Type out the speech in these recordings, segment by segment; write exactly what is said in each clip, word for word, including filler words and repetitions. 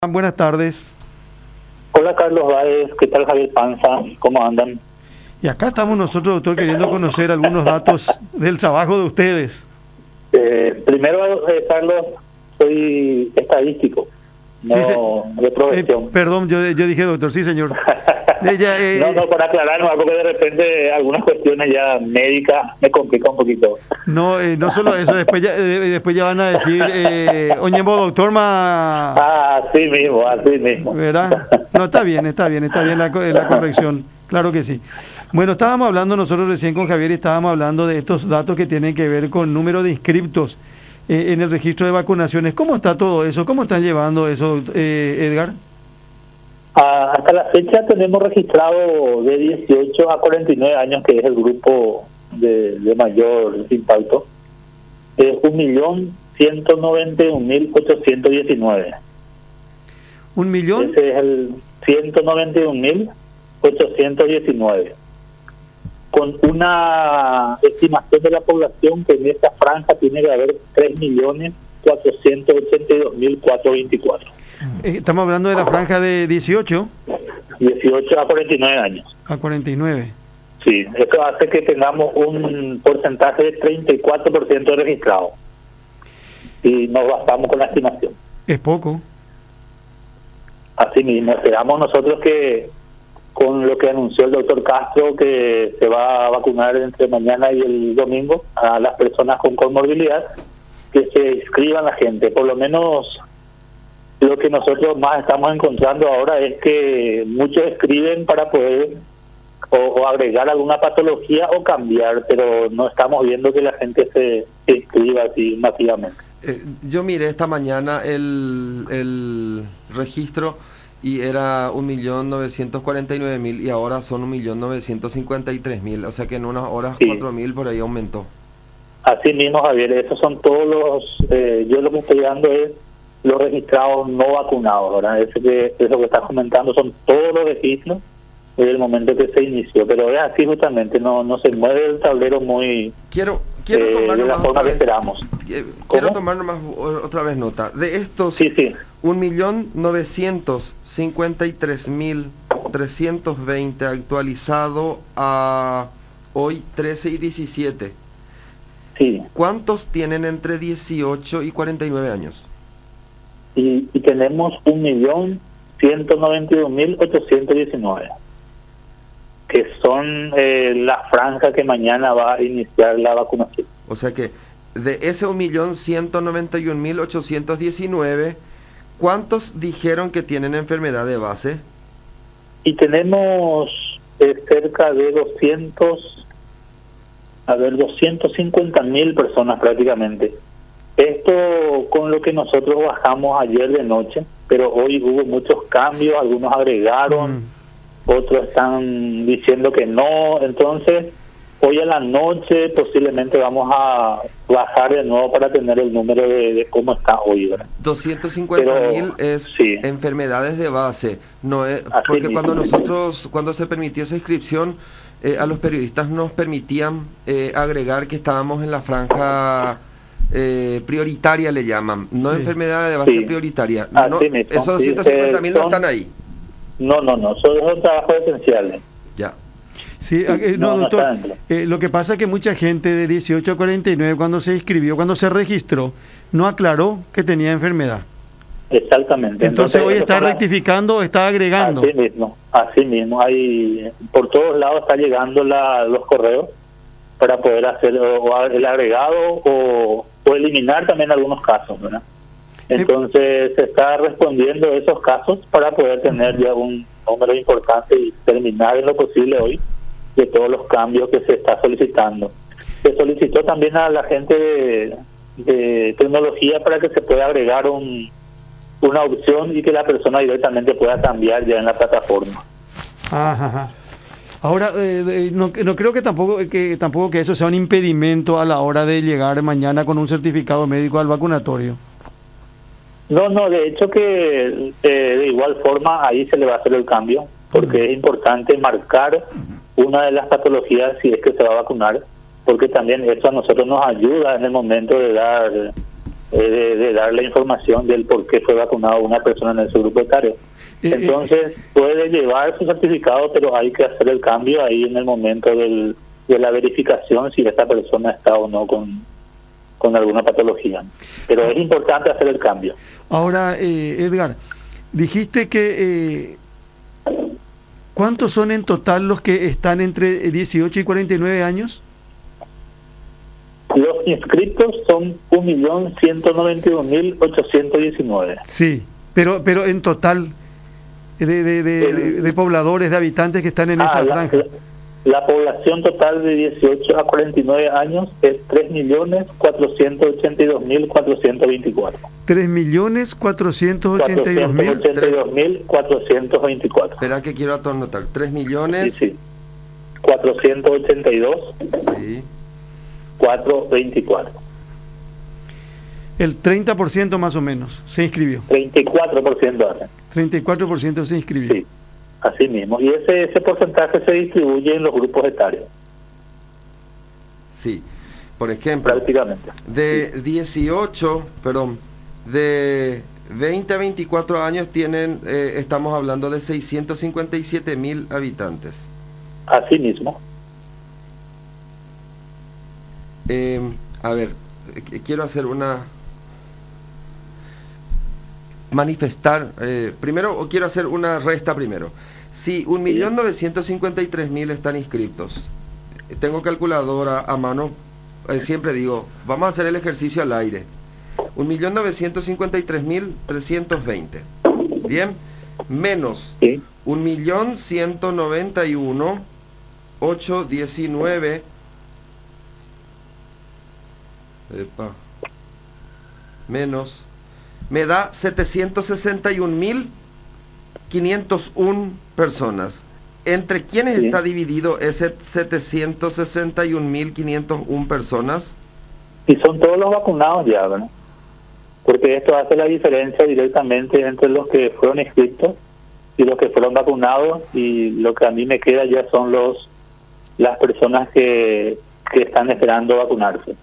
Buenas tardes. Hola Carlos Báez, ¿qué tal Javier Panza? ¿Cómo andan? Y acá estamos nosotros, doctor, queriendo conocer algunos datos del trabajo de ustedes. Eh, primero, eh, Carlos, soy estadístico, no Sí, se- de profesión. Eh, perdón, yo, yo dije doctor, sí señor. Ella, eh, no, no, para aclarar, no, porque de repente algunas cuestiones ya médicas me complica un poquito. no, eh, no solo eso, después ya, eh, después ya van a decir, eh, oñembo doctor, ma... Ah, así mismo, así mismo. ¿Verdad? No, está bien, está bien, está bien la, co- la corrección, claro que sí. Bueno, estábamos hablando nosotros recién con Javier y estábamos hablando de estos datos que tienen que ver con número de inscriptos eh, en el registro de vacunaciones. ¿Cómo está todo eso? ¿Cómo están llevando eso, eh, Edgar? Ah, hasta la fecha tenemos registrado de dieciocho a cuarenta y nueve años, que es el grupo de, de mayor impacto, es un millón ciento noventa y un mil ochocientos diecinueve. ¿Un millón? Ese es el ciento noventa y un mil ochocientos diecinueve. Con una estimación de la población que en esta franja tiene que haber tres millones cuatrocientos ochenta y dos mil cuatrocientos veinticuatro. Eh, estamos hablando de la franja de dieciocho dieciocho a cuarenta y nueve años. a cuarenta y nueve. Sí, eso hace que tengamos un porcentaje de treinta y cuatro por ciento registrado. Y nos bastamos con la estimación. Es poco. Así mismo, esperamos nosotros que con lo que anunció el doctor Castro, que se va a vacunar entre mañana y el domingo a las personas con comorbilidad, que se inscriban la gente. Por lo menos lo que nosotros más estamos encontrando ahora es que muchos escriben para poder o, o agregar alguna patología o cambiar, pero no estamos viendo que la gente se, se inscriba así masivamente. Eh, yo miré esta mañana el, el registro y era un millón novecientos cuarenta y nueve mil y ahora son un millón novecientos cincuenta y tres mil, o sea que en unas horas Sí. cuatro mil por ahí aumentó. Así mismo, Javier, esos son todos los, eh, yo lo que estoy dando es los registrados no vacunados, ¿verdad? Eso que, eso que estás comentando son todos los registros desde el momento que se inició, pero es así justamente, no no se mueve el tablero muy Quiero quiero eh, tomar de la nomás forma otra que vez, esperamos. eh, ¿Cómo? quiero tomar nomás o- otra vez nota. De estos Sí, sí, un millón novecientos cincuenta y tres mil trescientos veinte actualizado a hoy trece y diecisiete. sí. ¿Cuántos tienen entre dieciocho y cuarenta y nueve años? Y, y tenemos un millón ciento noventa y dos mil ochocientos diecinueve, que son eh, la franja que mañana va a iniciar la vacunación. O sea que de ese un millón ciento noventa y un mil ochocientos diecinueve, ¿cuántos dijeron que tienen enfermedad de base? Y tenemos eh, cerca de doscientos, a ver, doscientos cincuenta mil personas prácticamente. Esto con lo que nosotros bajamos ayer de noche, pero hoy hubo muchos cambios, algunos agregaron, Mm. otros están diciendo que no. Entonces, hoy a la noche posiblemente vamos a bajar de nuevo para tener el número de, de cómo está hoy, ¿verdad? doscientos cincuenta mil Pero, es sí. enfermedades de base, no es, Así porque mismo. cuando nosotros, cuando se permitió esa inscripción, eh, a los periodistas nos permitían eh, agregar que estábamos en la franja eh, prioritaria, le llaman, no Sí. enfermedades de base Sí. prioritaria. Así No, mismo, esos sí, doscientos cincuenta mil eh, no son- están ahí. No, no, no, son son trabajos esenciales. Ya. Sí, eh, no, No, no doctor, está dentro. eh, lo que pasa es que mucha gente de dieciocho a cuarenta y nueve cuando se inscribió, cuando se registró, no aclaró que tenía enfermedad. Exactamente. Entonces, hoy esas está son las- rectificando, está agregando. Así mismo, así mismo. Hay, por todos lados está llegando la, los correos para poder hacer o, o el agregado o, o eliminar también algunos casos, ¿verdad? Entonces se está respondiendo a esos casos para poder tener ya un número importante y terminar en lo posible hoy de todos los cambios que se está solicitando. Se solicitó también a la gente de, de tecnología para que se pueda agregar un una opción y que la persona directamente pueda cambiar ya en la plataforma. Ajá, ajá. Ahora, eh, de- no, no creo que tampoco que tampoco que eso sea un impedimento a la hora de llegar mañana con un certificado médico al vacunatorio. No, no, de hecho que eh, de igual forma ahí se le va a hacer el cambio, porque es importante marcar una de las patologías si es que se va a vacunar, porque también eso a nosotros nos ayuda en el momento de dar eh, de, de dar la información del por qué fue vacunado una persona en ese grupo etario. Entonces puede llevar su certificado, pero hay que hacer el cambio ahí en el momento del, de la verificación si esta persona está o no con, con alguna patología. Pero es importante hacer el cambio. Ahora, eh, Edgar, dijiste que... Eh, ¿cuántos son en total los que están entre dieciocho y cuarenta y nueve años? Los inscritos son un millón ciento noventa y dos mil ochocientos diecinueve. Sí, pero, pero en total... De, de, de, el, de pobladores, de habitantes que están en ah, esa la, franja. La, la población total de dieciocho a cuarenta y nueve años es tres millones cuatrocientos ochenta y dos mil cuatrocientos veinticuatro. tres millones cuatrocientos ochenta y dos mil cuatrocientos veinticuatro. Espera que quiero anotar. tres millones. Sí, sí. cuatrocientos ochenta y dos. Sí. cuatrocientos veinticuatro. El treinta por ciento más o menos se inscribió. treinta y cuatro por ciento ahora. treinta y cuatro por ciento se inscribió. Sí, así mismo. Y ese, ese porcentaje se distribuye en los grupos etarios. Sí. Por ejemplo, prácticamente. De sí. dieciocho, perdón, de veinte a veinticuatro años tienen, eh, estamos hablando de seiscientos cincuenta y siete mil habitantes. Así mismo. Eh, a ver, quiero hacer una... manifestar, eh, primero, o quiero hacer una resta primero. Si un millón novecientos cincuenta y tres mil están inscritos, tengo calculadora a mano, eh, siempre digo, vamos a hacer el ejercicio al aire. un millón novecientos cincuenta y tres mil trescientos veinte. Bien, menos sí. un millón ciento noventa y uno mil ochocientos diecinueve. Epa. Menos me da setecientos sesenta y un mil quinientos uno personas. ¿Entre quiénes sí. está dividido ese setecientos sesenta y un mil quinientos uno personas? Y son todos los vacunados ya, ¿verdad? Porque esto hace la diferencia directamente entre los que fueron inscritos y los que fueron vacunados, y lo que a mí me queda ya son los las personas que, que están esperando vacunarse.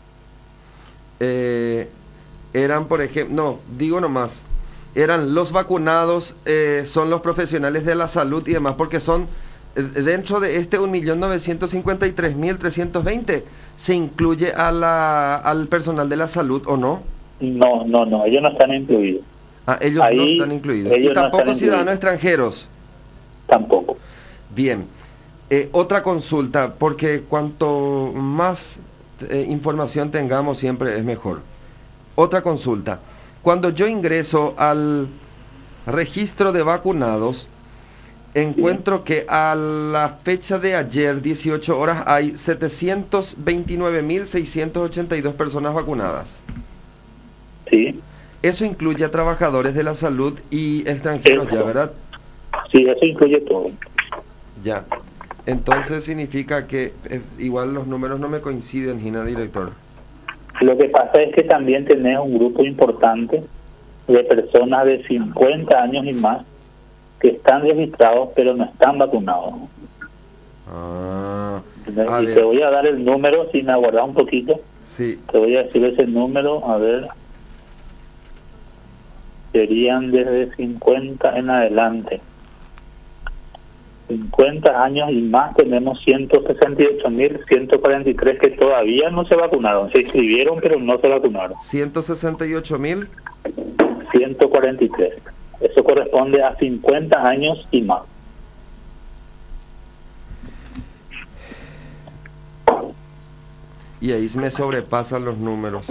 Eh... Eran, por ejemplo, no, digo nomás, eran los vacunados, eh, son los profesionales de la salud y demás, porque son, eh, dentro de este un millón novecientos cincuenta y tres mil trescientos veinte, ¿se incluye a la, al personal de la salud o no? No, no, no, ellos no están incluidos. Ah, ellos Ahí, no están incluidos. Y tampoco no ciudadanos extranjeros. Tampoco. Bien. Eh, otra consulta, porque cuanto más eh, información tengamos siempre es mejor. Otra consulta. Cuando yo ingreso al registro de vacunados, encuentro sí. que a la fecha de ayer, dieciocho horas, hay setecientos veintinueve mil seiscientos ochenta y dos personas vacunadas. Sí. Eso incluye a trabajadores de la salud y extranjeros, eso. ya, ¿verdad? Sí, eso incluye todo. Ya. Entonces significa que eh, igual los números no me coinciden, Gina, director. Lo que pasa es que también tenés un grupo importante de personas de cincuenta años y más que están registrados pero no están vacunados. Ah, y ver. Te voy a dar el número, si me aguardas un poquito. Sí. Te voy a decir ese número, a ver. Serían desde cincuenta en adelante. cincuenta años y más tenemos ciento sesenta y ocho mil ciento cuarenta y tres que todavía no se vacunaron. Se inscribieron pero no se vacunaron. ciento sesenta y ocho mil ciento cuarenta y tres. Eso corresponde a cincuenta años y más. Y ahí me sobrepasan los números.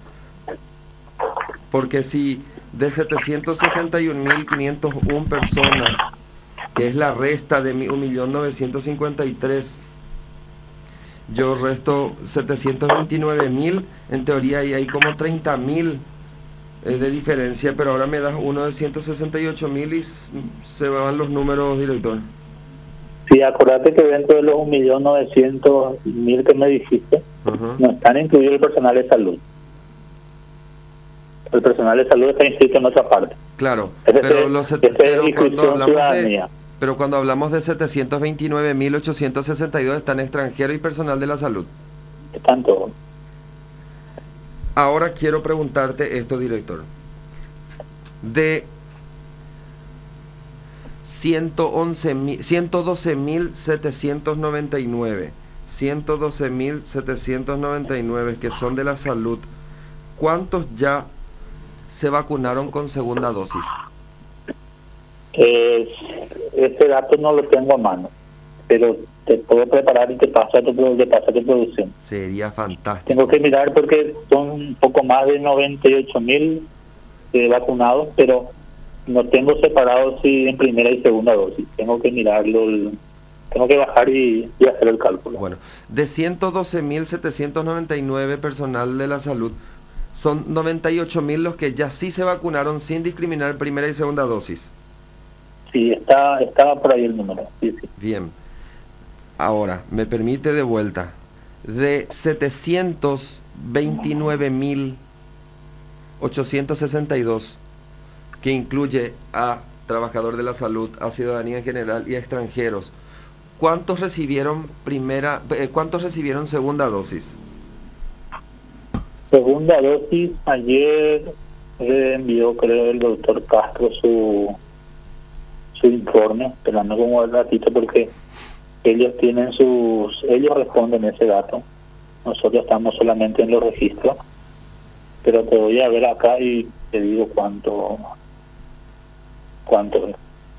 Porque si de setecientos sesenta y un mil quinientos uno personas, que es la resta de un millón novecientos cincuenta y tres, yo resto setecientos veintinueve mil, en teoría ahí hay como treinta mil eh, de diferencia, pero ahora me das uno de ciento sesenta y ocho mil y se van los números, director. Sí, acordate que dentro de los un millón novecientos mil que me dijiste, uh-huh. no están incluidos el personal de salud. El personal de salud está inscrito en otra parte. Claro, Ese pero, es, los ese pero es cuando hablamos de... Pero cuando hablamos de setecientos veintinueve mil ochocientos sesenta y dos están extranjeros y personal de la salud. Están todos. Ahora quiero preguntarte esto, director. De ciento once mil, ciento doce mil setecientos noventa y nueve, ciento doce mil setecientos noventa y nueve que son de la salud, ¿cuántos ya se vacunaron con segunda dosis? Eh, ese dato no lo tengo a mano, pero te puedo preparar y te paso a tu, te paso a tu producción. Sería fantástico. Tengo que mirar porque son un poco más de noventa y ocho mil eh, vacunados, pero no tengo separado si en primera y segunda dosis. Tengo que mirarlo, el, tengo que bajar y, y hacer el cálculo. Bueno, de ciento doce mil setecientos noventa y nueve personal de la salud, son noventa y ocho mil los que ya sí se vacunaron sin discriminar primera y segunda dosis. Sí, está, estaba por ahí el número. Sí, sí. Bien. Ahora, me permite de vuelta, de setecientos veintinueve mil ochocientos sesenta y dos, que incluye a trabajador de la salud, a ciudadanía en general y a extranjeros, ¿cuántos recibieron primera, eh, cuántos recibieron segunda dosis? Segunda dosis, ayer eh, envió, creo, el doctor Castro su su informe, esperando como el ratito porque ellos tienen sus, ellos responden ese dato. Nosotros estamos solamente en los registros, pero te voy a ver acá y te digo cuánto, cuánto es.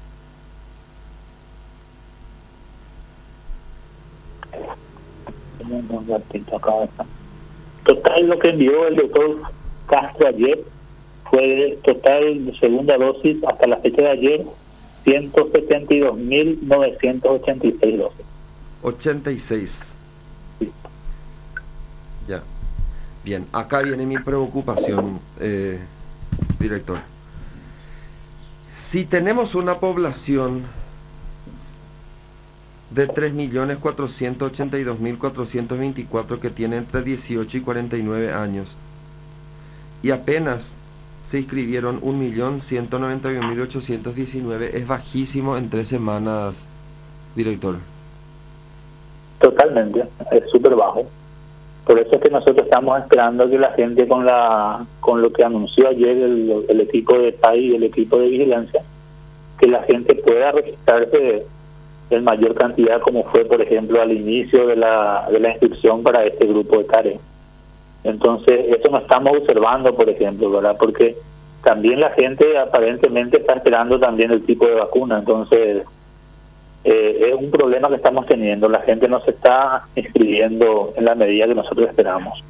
Un ratito acá está. Total, lo que envió el doctor Castro ayer fue total de segunda dosis hasta la fecha de ayer ciento setenta y dos mil novecientos ochenta y seis dosis. ochenta y seis. Sí. Ya. Bien, acá viene mi preocupación, eh, director. Si tenemos una población de tres millones cuatrocientos ochenta y dos mil cuatrocientos veinticuatro que tiene entre dieciocho y cuarenta y nueve años, y apenas se inscribieron un millón ciento noventa y uno mil ochocientos diecinueve, es bajísimo en tres semanas, director. Totalmente, es súper bajo. Por eso es que nosotros estamos esperando que la gente, con la con lo que anunció ayer el, el equipo de P A I y el equipo de vigilancia, que la gente pueda registrarse en mayor cantidad, como fue, por ejemplo, al inicio de la, de la inscripción para este grupo de tarea. Entonces, eso no estamos observando, por ejemplo, ¿verdad? Porque también la gente aparentemente está esperando también el tipo de vacuna. Entonces, eh, es un problema que estamos teniendo. La gente no se está inscribiendo en la medida que nosotros esperamos.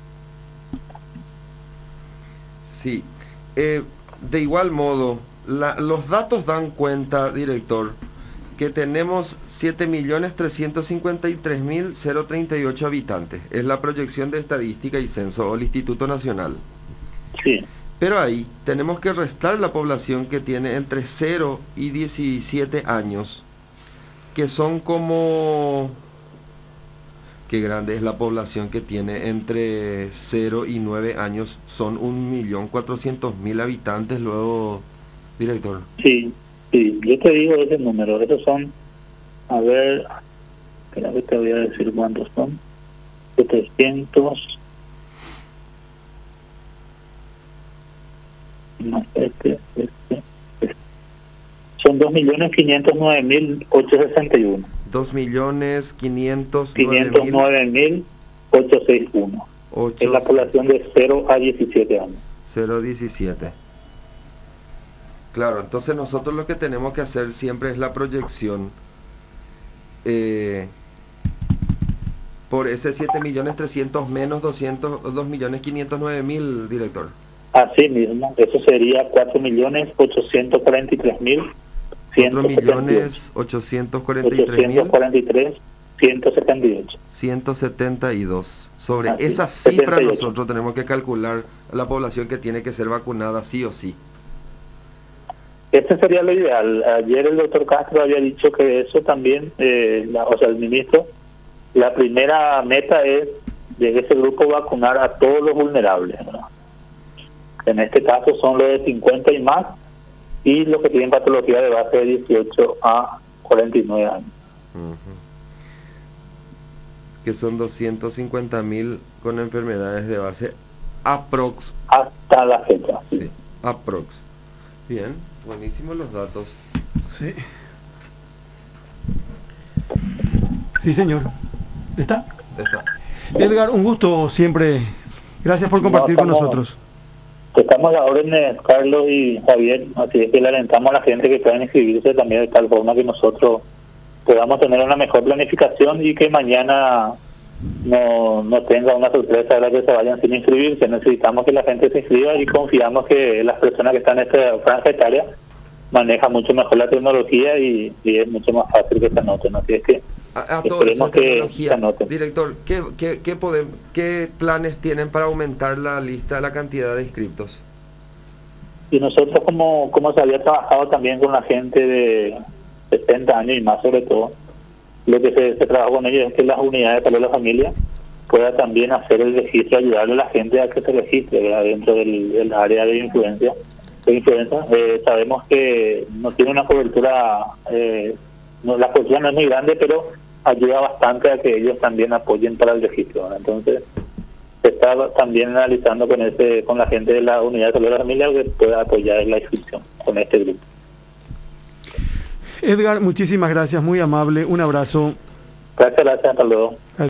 Sí. Eh, de igual modo, la, los datos dan cuenta, director, que tenemos siete millones trescientos cincuenta y tres mil treinta y ocho habitantes. Es la proyección de Estadística y Censo o el Instituto Nacional. Sí. Pero ahí tenemos que restar la población que tiene entre cero y diecisiete años, que son como... Qué grande es la población que tiene entre cero y nueve años. Son un millón cuatrocientos mil habitantes luego, director. Sí. Sí, yo te digo ese número. Esos son, a ver, espera que te voy a decir cuántos son. setecientos. No, este, este, este. Son dos millones quinientos nueve mil ochocientos sesenta y uno. dos millones quinientos nueve mil ochocientos sesenta y uno. Es la población de cero a diecisiete años. cero a diecisiete. Claro, entonces nosotros lo que tenemos que hacer siempre es la proyección eh, por ese siete millones trescientos menos doscientos, dos millones quinientos nueve mil, director. Así mismo, eso sería cuatro millones ochocientos cuarenta y tres mil cuatro millones ochocientos cuarenta y tres mil ciento setenta y ocho. ciento setenta y dos. Sobre Así, esa cifra setenta y ocho. Nosotros tenemos que calcular la población que tiene que ser vacunada sí o sí. Este sería lo ideal. Ayer el doctor Castro había dicho que eso también, eh, la, o sea, el ministro, la primera meta es de ese grupo vacunar a todos los vulnerables, ¿verdad? En este caso son los de cincuenta y más y los que tienen patología de base de dieciocho a cuarenta y nueve años. Uh-huh. Que son doscientos cincuenta mil con enfermedades de base aprox. Hasta la fecha. Sí. Sí, aprox. Bien, buenísimos los datos. Sí. Sí, señor. ¿Está? Está. Edgar, un gusto siempre. Gracias por compartir No, con estamos- nosotros. Estamos a la orden de Carlos y Javier, así es que le alentamos a la gente que puedan inscribirse también de tal forma que nosotros podamos tener una mejor planificación y que mañana no, no tenga una sorpresa de la que se vayan sin inscribirse. Necesitamos que la gente se inscriba y confiamos que las personas que están en esta franja etaria manejan mucho mejor la tecnología y, y es mucho más fácil que se anoten. Así es que A, a todo eso esperemos de que tecnología, se anoten. director, ¿qué, qué, qué, podem- ¿qué planes tienen para aumentar la lista, la cantidad de inscriptos? Y nosotros, como, como se había trabajado también con la gente de setenta años y más sobre todo, lo que se, se trabajó con ellos es que las unidades de salud de la familia pueda también hacer el registro, ayudarle a la gente a que se registre, ¿verdad?, dentro del, del área de influencia. De influenza. Eh, sabemos que no tiene una cobertura, eh, no, la cobertura no es muy grande, pero ayuda bastante a que ellos también apoyen para el registro, ¿verdad? Entonces, se está también analizando con ese con la gente de la unidad de salud de la familia que pueda apoyar en la inscripción con este grupo. Edgar, muchísimas gracias, muy amable. Un abrazo. Gracias, gracias, hasta luego.